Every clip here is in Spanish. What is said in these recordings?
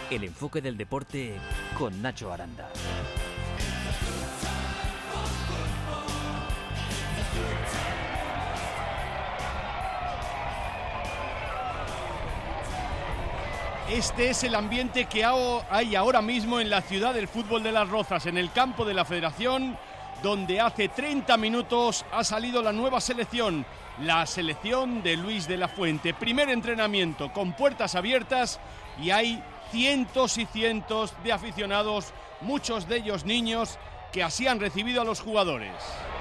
El enfoque del deporte con Nacho Aranda. Este es el ambiente que hay ahora mismo en la ciudad del fútbol de Las Rozas, en el campo de la Federación, donde hace 30 minutos ha salido la nueva selección, la selección de Luis de la Fuente. Primer entrenamiento con puertas abiertas y hay cientos y cientos de aficionados, muchos de ellos niños, que así han recibido a los jugadores.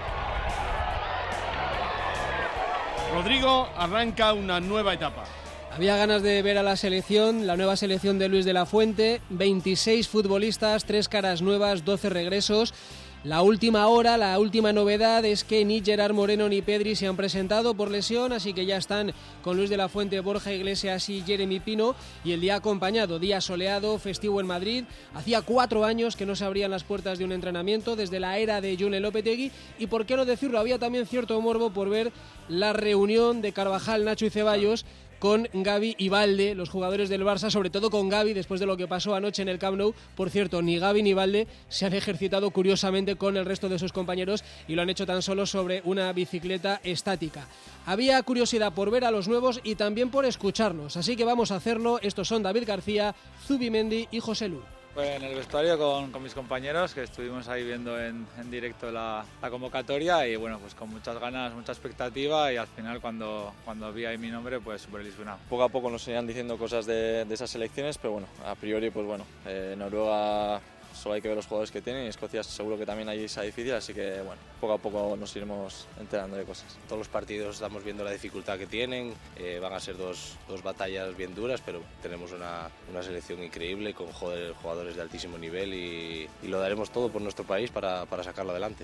Rodrigo, arranca una nueva etapa. Había ganas de ver a la selección, la nueva selección de Luis de la Fuente, 26 futbolistas, 3 caras nuevas, 12 regresos. La última hora, la última novedad es que ni Gerard Moreno ni Pedri se han presentado por lesión, así que ya están con Luis de la Fuente, Borja Iglesias y Jeremy Pino, y el día acompañado, día soleado, festivo en Madrid. Hacía 4 años que no se abrían las puertas de un entrenamiento, desde la era de June Lopetegui, y por qué no decirlo, había también cierto morbo por ver la reunión de Carvajal, Nacho y Ceballos con Gavi y Balde, los jugadores del Barça, sobre todo con Gavi, después de lo que pasó anoche en el Camp Nou. Por cierto, ni Gavi ni Balde se han ejercitado curiosamente con el resto de sus compañeros y lo han hecho tan solo sobre una bicicleta estática. Había curiosidad por ver a los nuevos y también por escucharlos, así que vamos a hacerlo. Estos son David García, Zubimendi y José Lu. Pues en el vestuario con mis compañeros, que estuvimos ahí viendo en directo la convocatoria, y bueno, pues con muchas ganas, mucha expectativa, y al final cuando vi ahí mi nombre, pues súper ilusionado. Poco a poco nos irán diciendo cosas de esas selecciones, pero bueno, a priori pues bueno, Noruega solo hay que ver los jugadores que tienen, y Escocia seguro que también hay esa difícil, así que bueno, poco a poco nos iremos enterando de cosas. Todos los partidos estamos viendo la dificultad que tienen, van a ser dos batallas bien duras, pero tenemos una selección increíble con jugadores de altísimo nivel, y lo daremos todo por nuestro país para sacarlo adelante.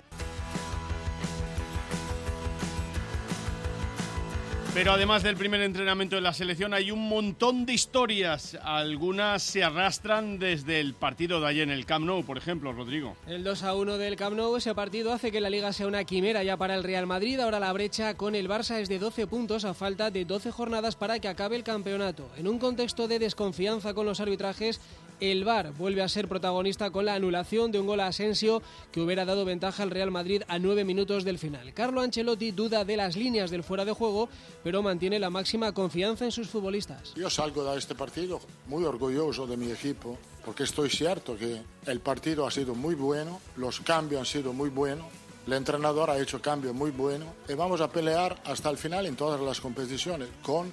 Pero además del primer entrenamiento de la selección hay un montón de historias. Algunas se arrastran desde el partido de ayer en el Camp Nou, por ejemplo, Rodrigo. El 2-1 del Camp Nou, ese partido hace que la Liga sea una quimera ya para el Real Madrid. Ahora la brecha con el Barça es de 12 puntos a falta de 12 jornadas para que acabe el campeonato. En un contexto de desconfianza con los arbitrajes, el VAR vuelve a ser protagonista con la anulación de un gol a Asensio que hubiera dado ventaja al Real Madrid a 9 minutos del final. Carlo Ancelotti duda de las líneas del fuera de juego, pero mantiene la máxima confianza en sus futbolistas. Yo salgo de este partido muy orgulloso de mi equipo, porque estoy cierto que el partido ha sido muy bueno, los cambios han sido muy buenos, el entrenador ha hecho cambios muy buenos, y vamos a pelear hasta el final en todas las competiciones con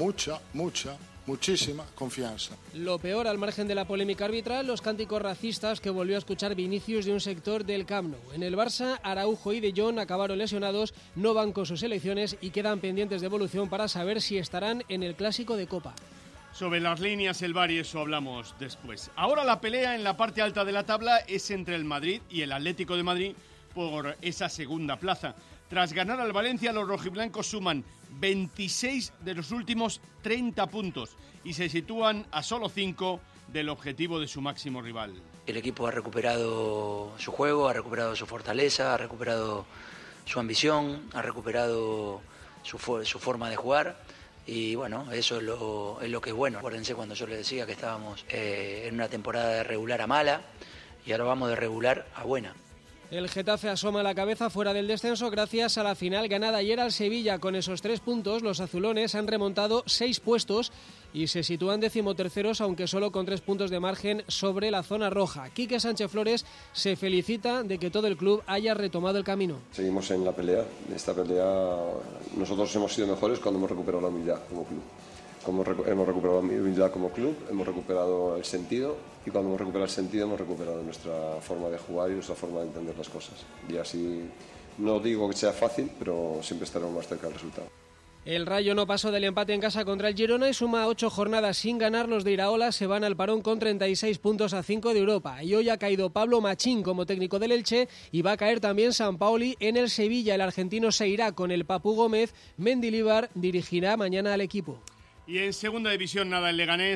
muchísima confianza. Lo peor, al margen de la polémica arbitral, los cánticos racistas que volvió a escuchar Vinicius de un sector del Camp Nou. En el Barça, Araujo y De Jong acabaron lesionados, no van con sus selecciones y quedan pendientes de evolución para saber si estarán en el Clásico de Copa. Sobre las líneas, el VAR, y eso hablamos después. Ahora la pelea en la parte alta de la tabla es entre el Madrid y el Atlético de Madrid por esa segunda plaza. Tras ganar al Valencia, los rojiblancos suman 26 de los últimos 30 puntos y se sitúan a solo 5 del objetivo de su máximo rival. El equipo ha recuperado su juego, ha recuperado su fortaleza, ha recuperado su ambición, ha recuperado su forma de jugar, y bueno, eso es lo que es bueno. Acuérdense cuando yo les decía que estábamos en una temporada de regular a mala, y ahora vamos de regular a buena. El Getafe asoma la cabeza fuera del descenso gracias a la final ganada ayer al Sevilla. Con esos 3 puntos, los azulones han remontado 6 puestos y se sitúan 13º, aunque solo con 3 puntos de margen sobre la zona roja. Quique Sánchez Flores se felicita de que todo el club haya retomado el camino. Seguimos en la pelea. En esta pelea nosotros hemos sido mejores cuando hemos recuperado la humildad como club. Hemos recuperado la humildad como club, hemos recuperado el sentido, y cuando hemos recuperado el sentido hemos recuperado nuestra forma de jugar y nuestra forma de entender las cosas. Y así, no digo que sea fácil, pero siempre estaremos más cerca del resultado. El Rayo no pasó del empate en casa contra el Girona y suma 8 jornadas sin ganar. Los de Iraola se van al parón con 36 puntos a 5 de Europa. Y hoy ha caído Pablo Machín como técnico del Elche y va a caer también Sampaoli en el Sevilla. El argentino se irá con el Papu Gómez. Mendilibar dirigirá mañana al equipo. Y en segunda división, nada, al Leganés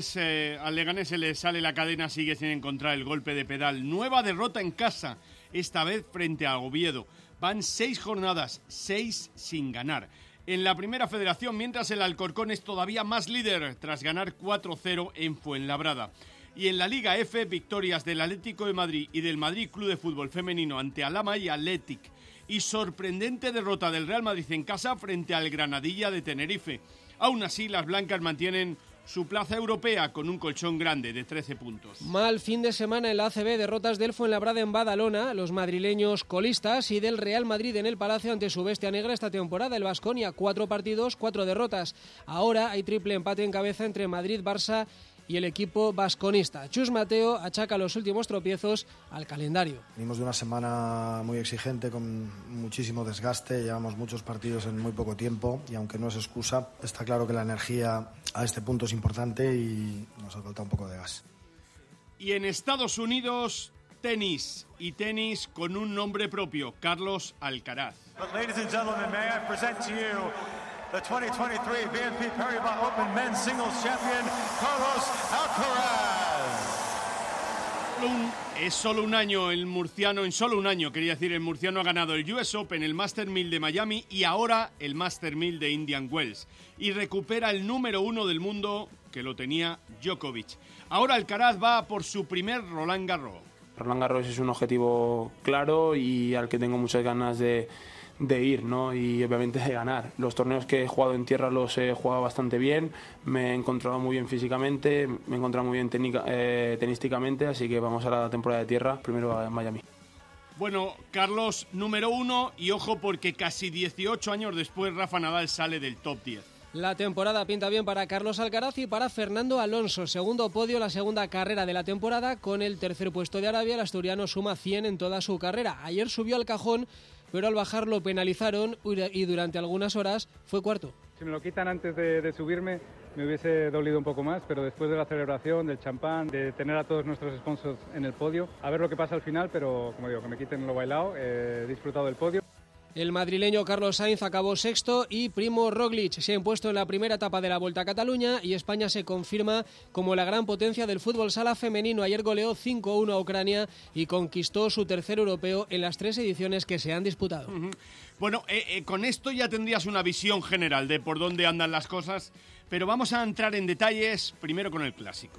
se le sale la cadena, sigue sin encontrar el golpe de pedal. Nueva derrota en casa, esta vez frente a Oviedo. Van 6 jornadas, 6 sin ganar. En la primera federación, mientras el Alcorcón es todavía más líder, tras ganar 4-0 en Fuenlabrada. Y en la Liga F, victorias del Atlético de Madrid y del Madrid Club de Fútbol Femenino ante Alhama y Athletic. Y sorprendente derrota del Real Madrid en casa frente al Granadilla de Tenerife. Aún así, las blancas mantienen su plaza europea con un colchón grande de 13 puntos. Mal fin de semana en la ACB, derrotas del Fuenlabrada en Badalona, los madrileños colistas, y del Real Madrid en el Palacio ante su bestia negra esta temporada, el Baskonia. 4 partidos, 4 derrotas. Ahora hay triple empate en cabeza entre Madrid, Barça y el equipo vasconista. Chus Mateo achaca los últimos tropiezos al calendario. Venimos de una semana muy exigente, con muchísimo desgaste, llevamos muchos partidos en muy poco tiempo y aunque no es excusa, está claro que la energía a este punto es importante y nos ha faltado un poco de gas. Y en Estados Unidos, tenis, y tenis con un nombre propio, Carlos Alcaraz. Ladies and gentlemen, may I present to you the 2023 BNP Paribas Open Men's Singles Champion, Carlos Alcaraz. Es solo un año el murciano, el murciano ha ganado el US Open, el Master 1000 de Miami y ahora el Master 1000 de Indian Wells. Y recupera el número 1 del mundo que lo tenía Djokovic. Ahora Alcaraz va por su primer Roland Garros. Roland Garros es un objetivo claro y al que tengo muchas ganas de ir, ¿no? Y obviamente de ganar. Los torneos que he jugado en tierra los he jugado bastante bien, me he encontrado muy bien físicamente, me he encontrado muy bien tenísticamente, así que vamos a la temporada de tierra, primero a Miami. Bueno, Carlos, número 1, y ojo porque casi 18 años después Rafa Nadal sale del top 10. La temporada pinta bien para Carlos Alcaraz y para Fernando Alonso. Segundo podio, la segunda carrera de la temporada. Con el tercer puesto de Arabia, el asturiano suma 100 en toda su carrera. Ayer subió al cajón, pero al bajar lo penalizaron y durante algunas horas fue cuarto. Si me lo quitan antes de subirme, me hubiese dolido un poco más, pero después de la celebración, del champán, de tener a todos nuestros sponsors en el podio, a ver lo que pasa al final, pero como digo, que me quiten lo bailado, he disfrutado del podio. El madrileño Carlos Sainz acabó sexto y Primo Roglic se ha impuesto en la primera etapa de la Volta a Cataluña y España se confirma como la gran potencia del fútbol sala femenino. Ayer goleó 5-1 a Ucrania y conquistó su tercer europeo en las 3 ediciones que se han disputado. Bueno, con esto ya tendrías una visión general de por dónde andan las cosas, pero vamos a entrar en detalles primero con el clásico.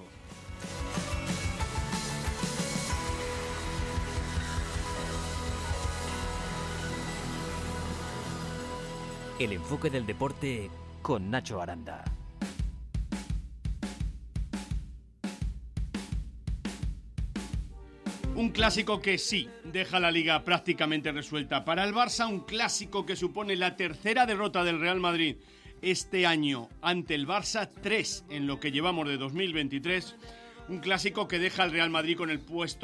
El enfoque del deporte con Nacho Aranda. Un clásico que sí deja la liga prácticamente resuelta para el Barça, un clásico que supone la tercera derrota del Real Madrid este año ante el Barça, 3 en lo que llevamos de 2023. Un clásico que deja al Real Madrid con el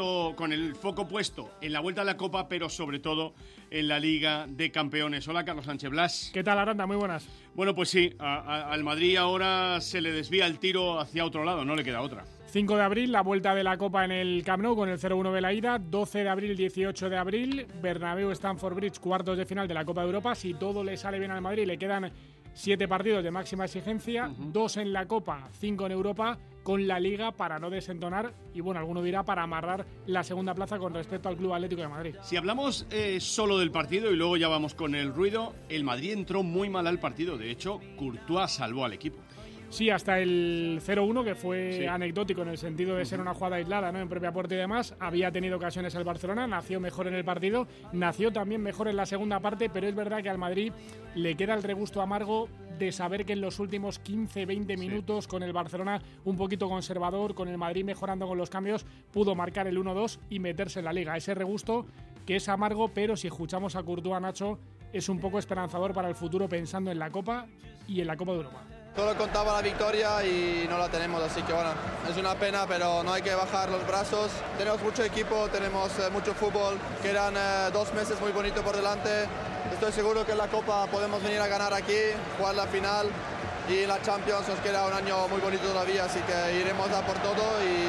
foco puesto en la vuelta a la Copa, pero sobre todo en la Liga de Campeones. Hola, Carlos Sánchez Blas. ¿Qué tal, Aranda? Muy buenas. Bueno, pues sí, al Madrid ahora se le desvía el tiro hacia otro lado, no le queda otra. 5 de abril, la vuelta de la Copa en el Camp Nou con el 0-1 de la ida. 12 de abril, 18 de abril, Bernabéu, Stamford Bridge, cuartos de final de la Copa de Europa. Si todo le sale bien al Madrid, le quedan 7 partidos de máxima exigencia, 2 en la Copa, 5 en Europa, con la Liga para no desentonar y, bueno, alguno dirá para amarrar la segunda plaza con respecto al Club Atlético de Madrid. Si hablamos solo del partido y luego ya vamos con el ruido, el Madrid entró muy mal al partido. De hecho, Courtois salvó al equipo. Sí, hasta el 0-1, que fue anecdótico en el sentido de ser una jugada aislada, ¿no?, en propia puerta y demás. Había tenido ocasiones el Barcelona, nació mejor en el partido, nació también mejor en la segunda parte, pero es verdad que al Madrid le queda el regusto amargo de saber que en los últimos 15-20 minutos, con el Barcelona un poquito conservador, con el Madrid mejorando con los cambios, pudo marcar el 1-2 y meterse en la Liga. Ese regusto que es amargo, pero si escuchamos a Courtois, Nacho, es un poco esperanzador para el futuro pensando en la Copa y en la Copa de Europa. Solo contaba la victoria y no la tenemos, así que bueno, es una pena, pero no hay que bajar los brazos. Tenemos mucho equipo, tenemos mucho fútbol, quedan 2 meses muy bonitos por delante. Estoy seguro que en la Copa podemos venir a ganar aquí, jugar la final, y en la Champions nos queda un año muy bonito todavía, así que iremos a por todo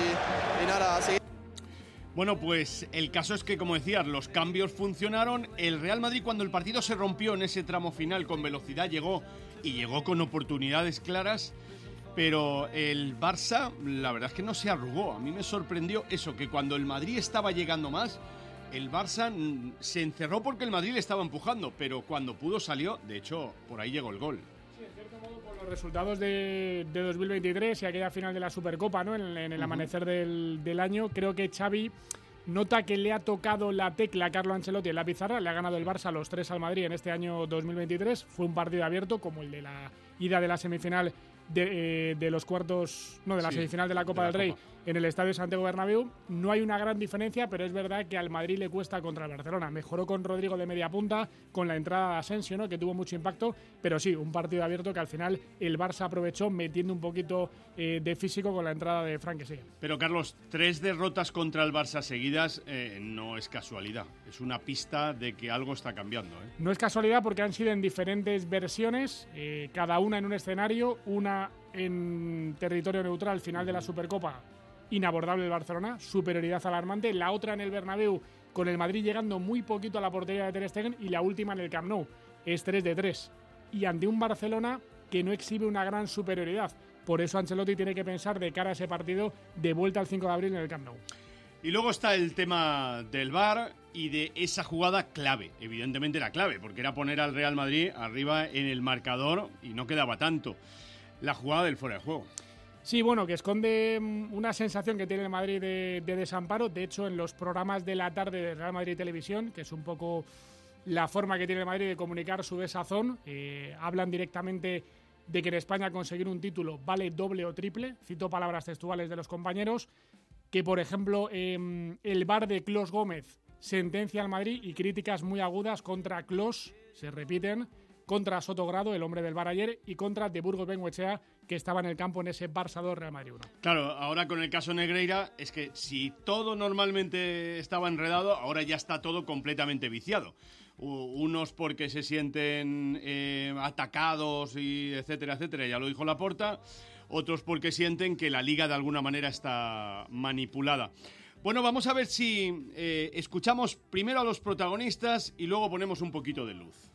y nada, así. Bueno, pues el caso es que, como decías, los cambios funcionaron. El Real Madrid, cuando el partido se rompió en ese tramo final con velocidad, llegó con oportunidades claras, pero el Barça, la verdad es que no se arrugó. A mí me sorprendió eso, que cuando el Madrid estaba llegando más, el Barça se encerró porque el Madrid le estaba empujando, pero cuando pudo salió. De hecho, por ahí llegó el gol. Sí, en cierto modo, por los resultados de 2023 y aquella final de la Supercopa, ¿no? En el amanecer del año, creo que Xavi nota que le ha tocado la tecla a Carlo Ancelotti en la pizarra. Le ha ganado el Barça los 3 al Madrid en este año 2023. Fue un partido abierto, como el de la ida de la semifinal de los cuartos, no, de la semifinal de la Copa del Rey en el Estadio Santiago Bernabéu. No hay una gran diferencia, pero es verdad que al Madrid le cuesta contra el Barcelona. Mejoró con Rodrigo de media punta, con la entrada de Asensio, ¿no? Que tuvo mucho impacto, pero sí, un partido abierto que al final el Barça aprovechó metiendo un poquito de físico con la entrada de Fran Kessie. Pero Carlos, 3 derrotas contra el Barça seguidas no es casualidad, es una pista de que algo está cambiando, ¿eh? No es casualidad porque han sido en diferentes versiones, cada una en un escenario, una en territorio neutral, final de la Supercopa, inabordable el Barcelona, superioridad alarmante, la otra en el Bernabéu, con el Madrid llegando muy poquito a la portería de Ter Stegen, y la última en el Camp Nou, es 3-3, y ante un Barcelona que no exhibe una gran superioridad. Por eso Ancelotti tiene que pensar de cara a ese partido de vuelta al 5 de abril en el Camp Nou. Y luego está el tema del VAR y de esa jugada clave. Evidentemente era clave, porque era poner al Real Madrid arriba en el marcador y no quedaba tanto. La jugada del fuera de juego. Sí, bueno, que esconde una sensación que tiene el Madrid de desamparo. De hecho, en los programas de la tarde de Real Madrid Televisión, que es un poco la forma que tiene el Madrid de comunicar su desazón, hablan directamente de que en España conseguir un título vale doble o triple. Cito palabras textuales de los compañeros, que por ejemplo el VAR de Klos Gómez sentencia al Madrid, y críticas muy agudas contra Klos se repiten, contra Sotogrado, el hombre del VAR ayer, y contra De Burgos Bengoechea, que estaba en el campo en ese Barça 2 Real Madrid 1. Claro, ahora con el caso Negreira, es que si todo normalmente estaba enredado, ahora ya está todo completamente viciado. Unos porque se sienten atacados y etcétera, etcétera, ya lo dijo Laporta. Otros porque sienten que la Liga de alguna manera está manipulada. Bueno, vamos a ver si escuchamos primero a los protagonistas y luego ponemos un poquito de luz.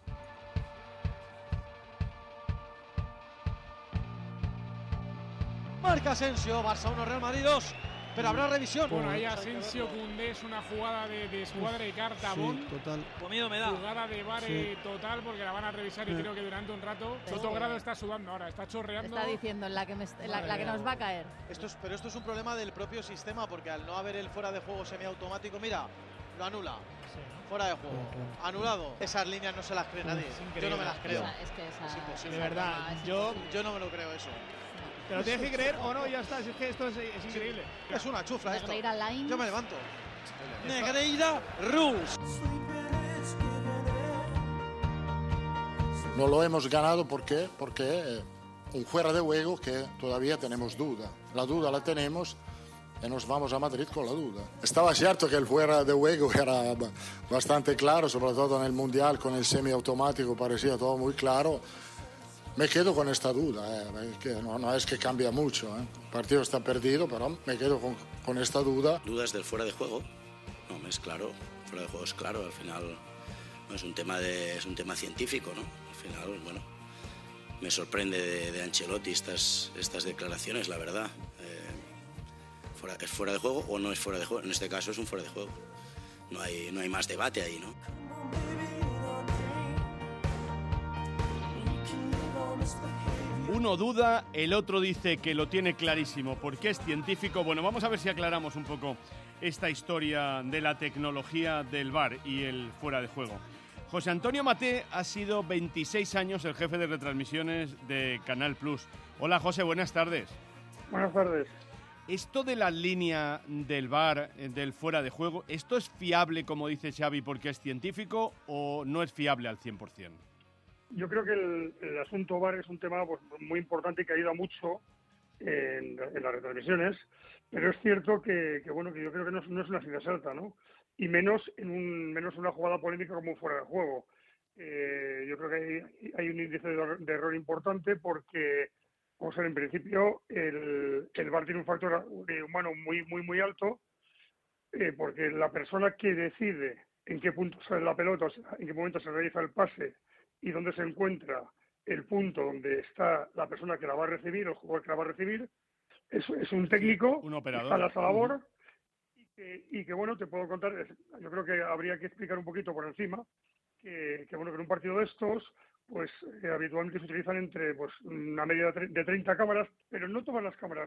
Marca Asensio, Barça 1, Real Madrid 2, pero habrá revisión. Bueno, ahí Asensio Koundé es una jugada de escuadra y cartabón. Sí, total. Miedo me da. Jugada de VAR total, porque la van a revisar y creo que durante un rato. Sotogrado está sudando ahora, está chorreando. Está diciendo en la que nos va a caer. Pero esto es un problema del propio sistema, porque al no haber el fuera de juego semiautomático, mira, lo anula. Sí. Fuera de juego, anulado. Esas líneas no se las cree nadie. Yo no me las creo. Es que esa, es imposible. De verdad, yo no me lo creo eso. Te lo tienes que creer o no, ya está. Es que esto es increíble. Es una chufla esto. Negreira Lines. Yo me levanto. Negreira Rules. No lo hemos ganado porque un fuera de juego que todavía tenemos duda. La duda la tenemos y nos vamos a Madrid con la duda. Estaba cierto que el fuera de juego era bastante claro, sobre todo en el Mundial con el semiautomático parecía todo muy claro. Me quedo con esta duda, que no es que cambia mucho. El partido está perdido, pero me quedo con esta duda. ¿Dudas del fuera de juego? No, es claro, fuera de juego es claro, al final no, es un tema científico, ¿no? Al final, bueno, me sorprende de Ancelotti estas declaraciones, la verdad. ¿Es fuera de juego o no es fuera de juego? En este caso es un fuera de juego. No hay más debate ahí, ¿no? Uno duda, el otro dice que lo tiene clarísimo porque es científico. Bueno, vamos a ver si aclaramos un poco esta historia de la tecnología del VAR y el fuera de juego. José Antonio Maté ha sido 26 años el jefe de retransmisiones de Canal Plus. Hola José, buenas tardes. Buenas tardes. Esto de la línea del VAR, del fuera de juego, ¿esto es fiable, como dice Xavi, porque es científico o no es fiable al 100%? Yo creo que el asunto VAR es un tema pues, muy importante que ayuda mucho en las retransmisiones, pero es cierto que yo creo que no es una ciencia cierta, ¿no? Y menos en una jugada polémica como fuera de juego. Yo creo que hay un índice de error importante porque, vamos a ver, en principio el VAR tiene un factor humano muy alto, porque la persona que decide en qué punto sale la pelota, o sea, en qué momento se realiza el pase y dónde se encuentra el punto donde está la persona que la va a recibir, el jugador que la va a recibir, es un técnico, un operador, está a esa labor, y que bueno, te puedo contar, yo creo que habría que explicar un poquito por encima, que en un partido de estos, pues habitualmente se utilizan entre pues una media de 30 cámaras, pero no todas las cámaras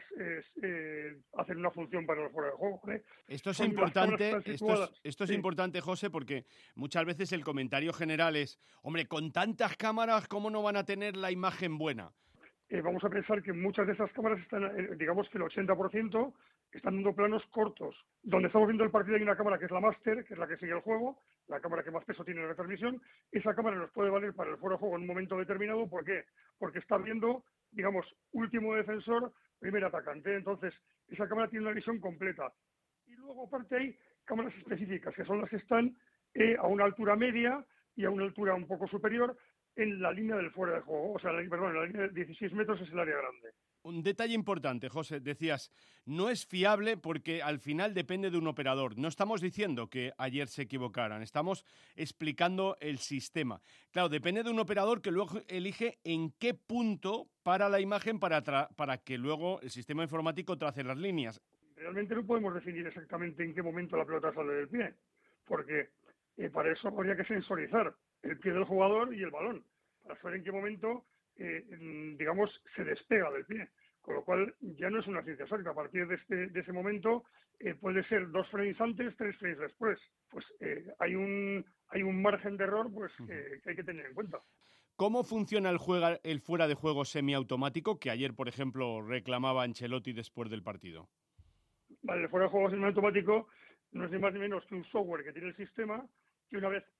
hacen una función para el fuera de juego, ¿vale? Esto es Son importante, las cámaras que están situadas. esto es Sí. importante, José, porque muchas veces el comentario general es, hombre, con tantas cámaras, ¿cómo no van a tener la imagen buena? Vamos a pensar que muchas de esas cámaras están, digamos que el 80% están dando planos cortos. Donde estamos viendo el partido hay una cámara que es la máster, que es la que sigue el juego, la cámara que más peso tiene en la retransmisión. Esa cámara nos puede valer para el fuera de juego en un momento determinado. ¿Por qué? Porque está viendo, digamos, último defensor, primer atacante. Entonces, esa cámara tiene una visión completa. Y luego, aparte, hay cámaras específicas, que son las que están a una altura media y a una altura un poco superior en la línea del fuera de juego. O sea, en la línea de 16 metros es el área grande. Un detalle importante, José, decías, no es fiable porque al final depende de un operador. No estamos diciendo que ayer se equivocaran, estamos explicando el sistema. Claro, depende de un operador que luego elige en qué punto para la imagen para que luego el sistema informático trace las líneas. Realmente no podemos definir exactamente en qué momento la pelota sale del pie, porque para eso habría que sensorizar el pie del jugador y el balón, para saber en qué momento, digamos, se despega del pie. Con lo cual ya no es una ciencia exacta. A partir de ese momento puede ser 2 frames antes, 3 frames después. Pues hay un margen de error pues que hay que tener en cuenta. ¿Cómo funciona el fuera de juego semiautomático que ayer, por ejemplo, reclamaba Ancelotti después del partido? Vale, el fuera de juego semiautomático no es ni más ni menos que un software que tiene el sistema que una vez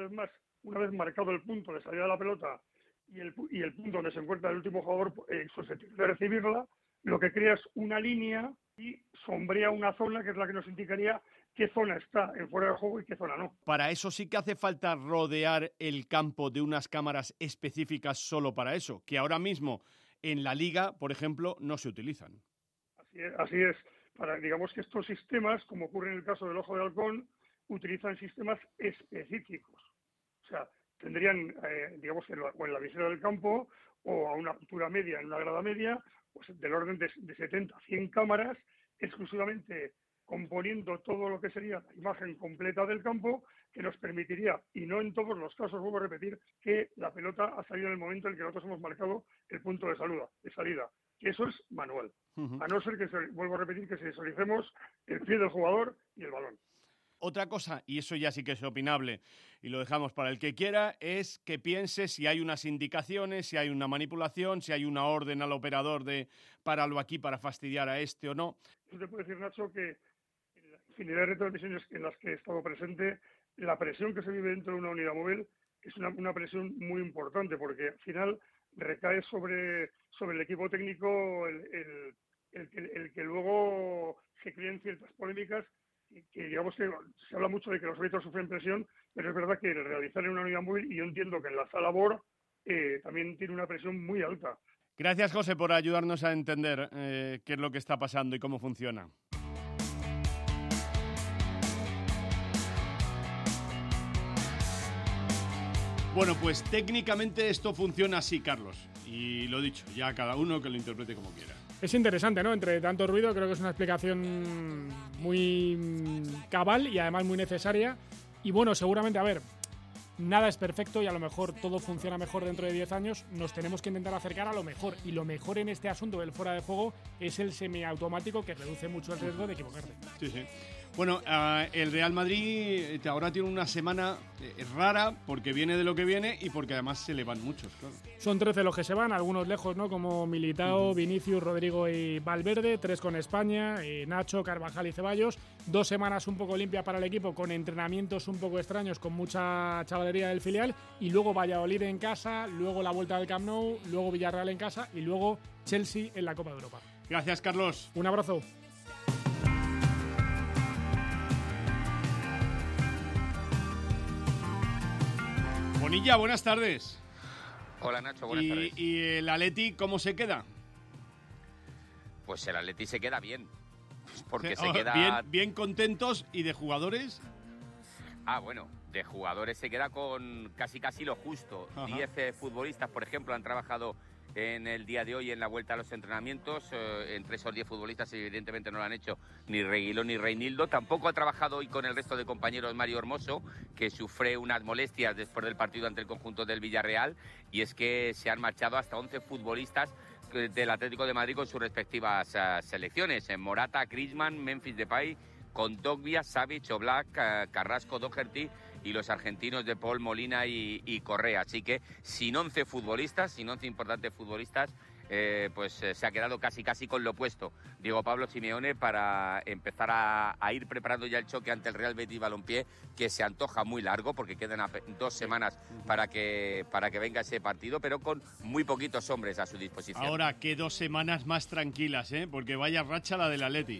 marcado el punto de salida de la pelota y el punto donde se encuentra el último jugador susceptible de recibirla, lo que crea es una línea y sombrea una zona que es la que nos indicaría qué zona está en fuera de juego y qué zona no. Para eso sí que hace falta rodear el campo de unas cámaras específicas solo para eso, que ahora mismo en la Liga, por ejemplo, no se utilizan. Así es. Digamos que estos sistemas, como ocurre en el caso del Ojo de Halcón, utilizan sistemas específicos. O sea, tendrían, digamos, o en la visera del campo o a una altura media, en una grada media, pues del orden de 70 a 100 cámaras, exclusivamente componiendo todo lo que sería la imagen completa del campo, que nos permitiría, y no en todos los casos, vuelvo a repetir, que la pelota ha salido en el momento en el que nosotros hemos marcado el punto de salida. Que eso es manual. A no ser que, vuelvo a repetir, que visualicemos el pie del jugador y el balón. Otra cosa, y eso ya sí que es opinable, y lo dejamos para el que quiera, es que piense si hay unas indicaciones, si hay una manipulación, si hay una orden al operador de páralo aquí para fastidiar a este o no. Yo te puedo decir, Nacho, que en la infinidad de retransmisiones en las que he estado presente, la presión que se vive dentro de una unidad móvil es una presión muy importante, porque al final recae sobre el equipo técnico el que luego se creen ciertas polémicas que digamos que se habla mucho de que los árbitros sufren presión, pero es verdad que el realizar en una unidad móvil, y yo entiendo que en la sala BOR también tiene una presión muy alta. Gracias, José, por ayudarnos a entender qué es lo que está pasando y cómo funciona. Bueno, pues técnicamente esto funciona así, Carlos. Y lo dicho, ya cada uno que lo interprete como quiera. Es interesante, ¿no? Entre tanto ruido, creo que es una explicación muy cabal y además muy necesaria. Y bueno, seguramente, a ver, nada es perfecto y a lo mejor todo funciona mejor dentro de 10 años. Nos tenemos que intentar acercar a lo mejor. Y lo mejor en este asunto del fuera de juego es el semiautomático, que reduce mucho el riesgo de equivocarte. Sí, sí. Bueno, el Real Madrid ahora tiene una semana rara porque viene de lo que viene y porque además se le van muchos, claro. Son 13 los que se van, algunos lejos, ¿no? Como Militao, Vinicius, Rodrigo y Valverde, 3 con España, Nacho, Carvajal y Ceballos. 2 semanas un poco limpias para el equipo, con entrenamientos un poco extraños, con mucha chavalería del filial, y luego Valladolid en casa, luego la vuelta del Camp Nou, luego Villarreal en casa y luego Chelsea en la Copa de Europa. Gracias, Carlos. Un abrazo. Bonilla, buenas tardes. Hola, Nacho, buenas tardes. ¿Y el Atleti cómo se queda? Pues el Atleti se queda bien. Porque se queda... Bien contentos. ¿Y de jugadores? Bueno, de jugadores se queda con casi lo justo. 10 futbolistas, por ejemplo, han trabajado en el día de hoy en la vuelta a los entrenamientos. Entre esos 10 futbolistas evidentemente no lo han hecho ni Reguilón ni Reinildo. Tampoco ha trabajado hoy con el resto de compañeros Mario Hermoso, que sufre unas molestias después del partido ante el conjunto del Villarreal, y es que se han marchado hasta 11 futbolistas del Atlético de Madrid con sus respectivas selecciones. Morata, Griezmann, Memphis Depay, Kondogbia, Savic, Oblak, Carrasco, Doherty y los argentinos de Paul, Molina y Correa. Así que sin 11 futbolistas, sin 11 importantes futbolistas, se ha quedado casi con lo opuesto Diego Pablo Simeone para empezar a ir preparando ya el choque ante el Real Betis Balompié, que se antoja muy largo porque quedan 2 semanas para que venga ese partido, pero con muy poquitos hombres a su disposición. Ahora, que 2 semanas más tranquilas, porque vaya racha la del Atleti.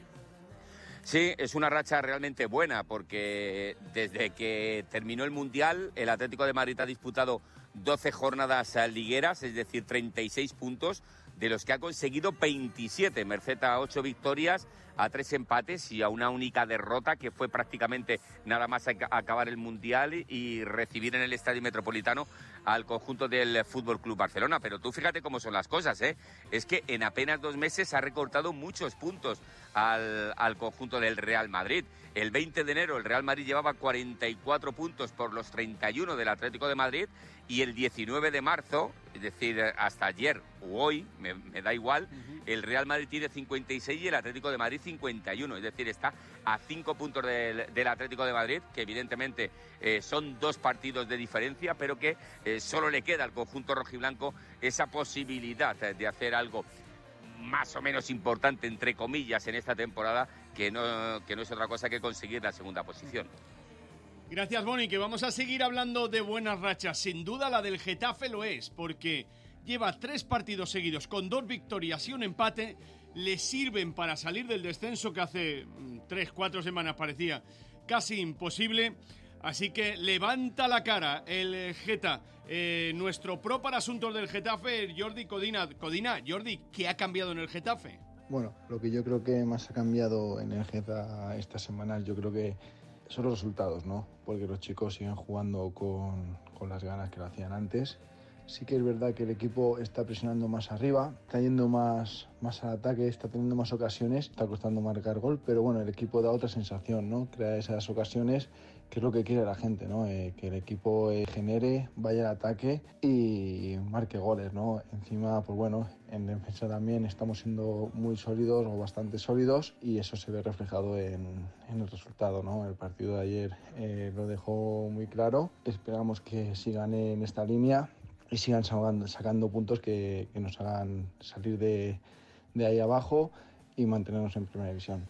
Sí, es una racha realmente buena porque desde que terminó el Mundial el Atlético de Madrid ha disputado 12 jornadas ligueras, es decir, 36 puntos, de los que ha conseguido 27, merced a 8 victorias, a 3 empates y a una única derrota, que fue prácticamente nada más acabar el Mundial y recibir en el Estadio Metropolitano al conjunto del Fútbol Club Barcelona. Pero tú fíjate cómo son las cosas, es que en apenas 2 meses ha recortado muchos puntos al conjunto del Real Madrid. El 20 de enero el Real Madrid llevaba 44 puntos por los 31 del Atlético de Madrid, y el 19 de marzo, es decir, hasta ayer o hoy, me da igual, el Real Madrid tiene 56 y el Atlético de Madrid 51, es decir, está a 5 puntos del Atlético de Madrid, que evidentemente son 2 partidos de diferencia, pero que solo le queda al conjunto rojiblanco esa posibilidad de hacer algo más o menos importante, entre comillas, en esta temporada, que no es otra cosa que conseguir la segunda posición. Gracias, Boni, que vamos a seguir hablando de buenas rachas. Sin duda la del Getafe lo es, porque lleva 3 partidos seguidos con 2 victorias y un empate. Le sirven para salir del descenso, que hace 3-4 semanas parecía casi imposible. Así que levanta la cara el Geta. Nuestro pro para asuntos del Getafe, Jordi Codina. Jordi, ¿qué ha cambiado en el Getafe? Bueno, lo que yo creo que más ha cambiado en el Geta estas semanas, yo creo que son los resultados, ¿no? Porque los chicos siguen jugando con las ganas que lo hacían antes. Sí que es verdad que el equipo está presionando más arriba, está yendo más al ataque, está teniendo más ocasiones, está costando marcar gol, pero bueno, el equipo da otra sensación, ¿no? Crea esas ocasiones, que es lo que quiere la gente, ¿no? Que el equipo genere, vaya al ataque y marque goles, ¿no? Encima, pues bueno, en defensa también estamos siendo muy sólidos o bastante sólidos, y eso se ve reflejado en el resultado, ¿no? El partido de ayer lo dejó muy claro. Esperamos que sigan en esta línea y sigan sacando puntos que nos hagan salir de ahí abajo y mantenernos en primera división.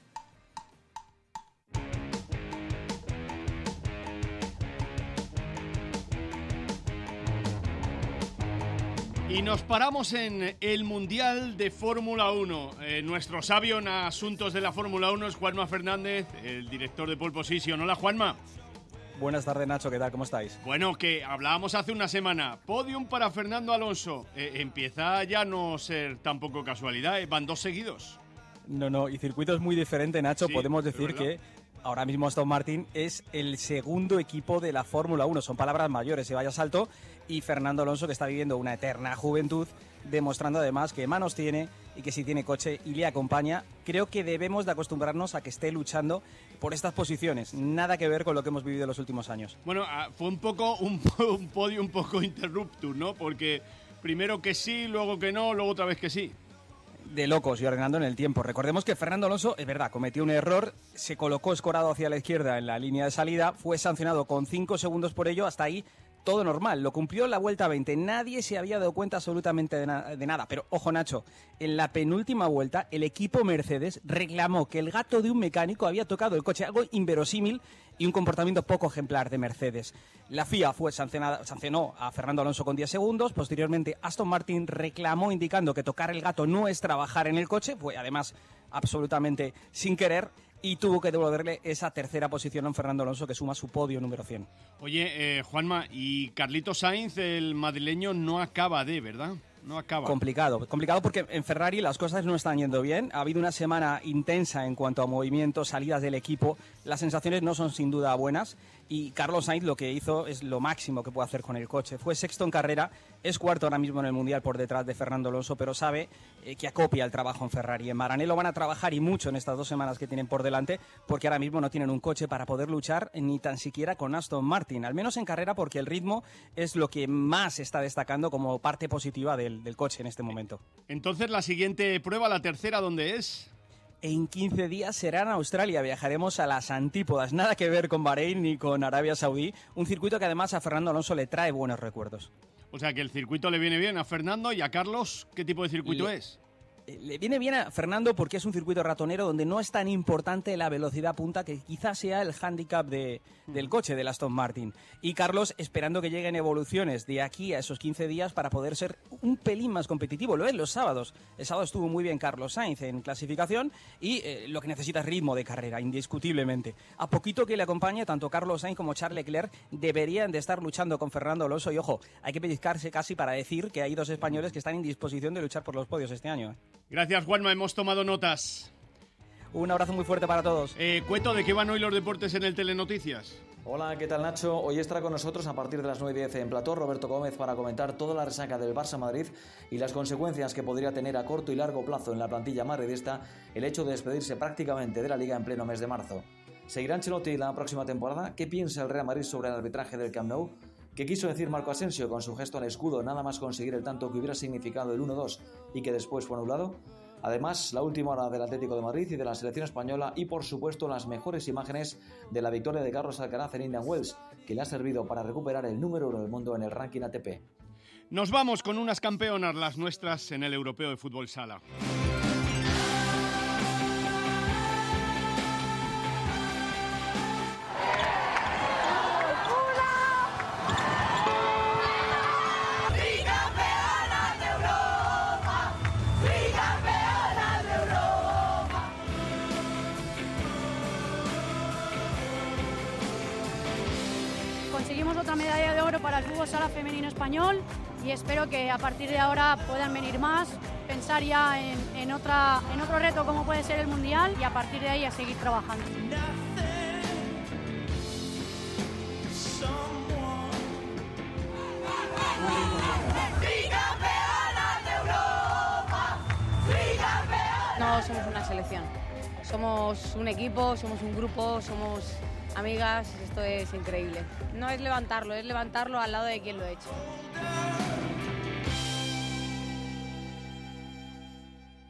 Y nos paramos en el Mundial de Fórmula 1. Nuestro sabio en asuntos de la Fórmula 1 es Juanma Fernández, el director de Pole Position. Hola, Juanma. Buenas tardes, Nacho, ¿qué tal? ¿Cómo estáis? Bueno, que hablábamos hace una semana. Podium para Fernando Alonso. Empieza ya a no ser tampoco casualidad, van 2 seguidos. No, y circuito es muy diferente, Nacho. Sí, podemos decir que ahora mismo Aston Martin es el segundo equipo de la Fórmula 1. Son palabras mayores, se vaya salto. Y Fernando Alonso, que está viviendo una eterna juventud, demostrando además que manos tiene y que si tiene coche y le acompaña. Creo que debemos de acostumbrarnos a que esté luchando por estas posiciones. Nada que ver con lo que hemos vivido en los últimos años. Bueno, fue un podio un poco interruptus, ¿no? Porque primero que sí, luego que no, luego otra vez que sí. De locos y ordenando en el tiempo. Recordemos que Fernando Alonso, es verdad, cometió un error, se colocó escorado hacia la izquierda en la línea de salida, fue sancionado con 5 segundos por ello, hasta ahí todo normal, lo cumplió en la vuelta 20, nadie se había dado cuenta absolutamente de nada, pero ojo, Nacho, en la penúltima vuelta el equipo Mercedes reclamó que el gato de un mecánico había tocado el coche, algo inverosímil y un comportamiento poco ejemplar de Mercedes. La FIA sancionó a Fernando Alonso con 10 segundos, posteriormente Aston Martin reclamó indicando que tocar el gato no es trabajar en el coche, fue además absolutamente sin querer, y tuvo que devolverle esa tercera posición a Fernando Alonso, que suma su podio número 100. Oye, Juanma, y Carlitos Sainz, el madrileño, no acaba ¿verdad? No acaba. Complicado porque en Ferrari las cosas no están yendo bien. Ha habido una semana intensa en cuanto a movimientos, salidas del equipo. Las sensaciones no son sin duda buenas. y Carlos Sainz lo que hizo es lo máximo que puede hacer con el coche. Fue sexto en carrera, es cuarto ahora mismo en el Mundial por detrás de Fernando Alonso, pero sabe que acopia el trabajo en Ferrari. En Maranello van a trabajar y mucho en estas 2 semanas que tienen por delante, porque ahora mismo no tienen un coche para poder luchar ni tan siquiera con Aston Martin, al menos en carrera, porque el ritmo es lo que más está destacando como parte positiva del coche en este momento. Entonces, la siguiente prueba, la tercera, ¿dónde es? En 15 días será en Australia, viajaremos a las antípodas, nada que ver con Bahrein ni con Arabia Saudí, un circuito que además a Fernando Alonso le trae buenos recuerdos. O sea que el circuito le viene bien a Fernando, y a Carlos, ¿qué tipo de circuito es? Le viene bien a Fernando porque es un circuito ratonero donde no es tan importante la velocidad punta, que quizás sea el hándicap del coche del Aston Martin. Y Carlos esperando que lleguen evoluciones de aquí a esos 15 días para poder ser un pelín más competitivo. Lo es los sábados. El sábado estuvo muy bien Carlos Sainz en clasificación y lo que necesita es ritmo de carrera, indiscutiblemente. A poquito que le acompañe, tanto Carlos Sainz como Charles Leclerc deberían de estar luchando con Fernando Alonso. Y ojo, hay que pellizcarse casi para decir que hay 2 españoles que están en disposición de luchar por los podios este año. Gracias, Juanma, hemos tomado notas. Un abrazo muy fuerte para todos. Cueto, ¿de qué van hoy los deportes en el Telenoticias? Hola, ¿qué tal, Nacho? Hoy estará con nosotros a partir de las 9:10 en Plató Roberto Gómez para comentar toda la resaca del Barça Madrid y las consecuencias que podría tener a corto y largo plazo en la plantilla madridista el hecho de despedirse prácticamente de la Liga en pleno mes de marzo. ¿Seguirá Ancelotti la próxima temporada? ¿Qué piensa el Real Madrid sobre el arbitraje del Camp Nou? ¿Qué quiso decir Marco Asensio con su gesto al escudo nada más conseguir el tanto que hubiera significado el 1-2 y que después fue anulado? Además, la última hora del Atlético de Madrid y de la selección española y, por supuesto, las mejores imágenes de la victoria de Carlos Alcaraz en Indian Wells, que le ha servido para recuperar el número 1 del mundo en el ranking ATP. Nos vamos con unas campeonas, las nuestras, en el Europeo de Fútbol Sala. Conseguimos otra medalla de oro para el fútbol sala femenino español y espero que a partir de ahora puedan venir más, pensar ya en otro reto como puede ser el Mundial y a partir de ahí a seguir trabajando. No somos una selección, somos un equipo, somos un grupo, somos amigas, esto es increíble. No es levantarlo al lado de quien lo ha hecho.